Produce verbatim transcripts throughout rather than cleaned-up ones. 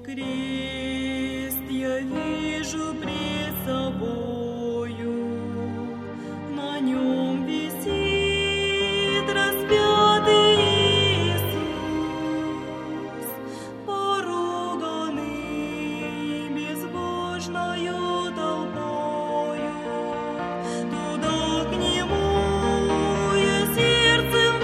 Крест я вижу пред собою, на нем висит распятый Иисус, поруганный безбожною толпою. Туда к нему я сердцем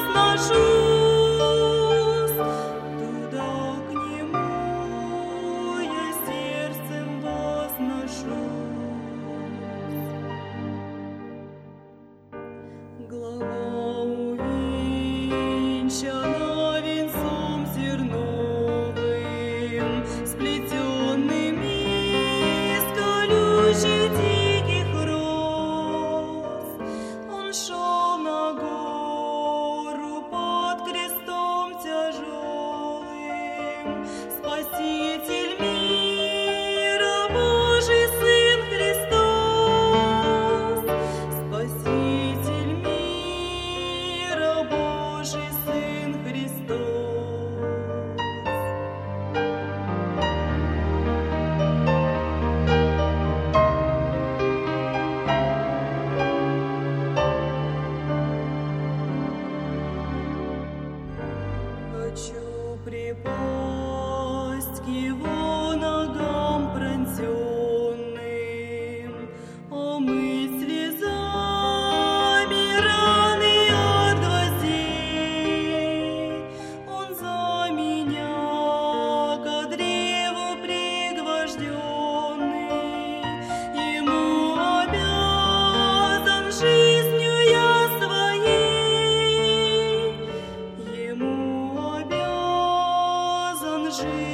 возношусь, туда к нему я сердцем возношусь. Глава увенчана венцом терновым, сплетенным из колючих диких роз. Он шел на гору под крестом тяжелым, Спаситель мира, Божий Сын Христос, Спаситель мира, Божий Сын Христос. Хочу припасть к его ногам пронзенным, омыть слезами раны от гвоздей. Он за меня ко древу пригвожденный, ему обязан жизнью я своей, ему обязан жизнью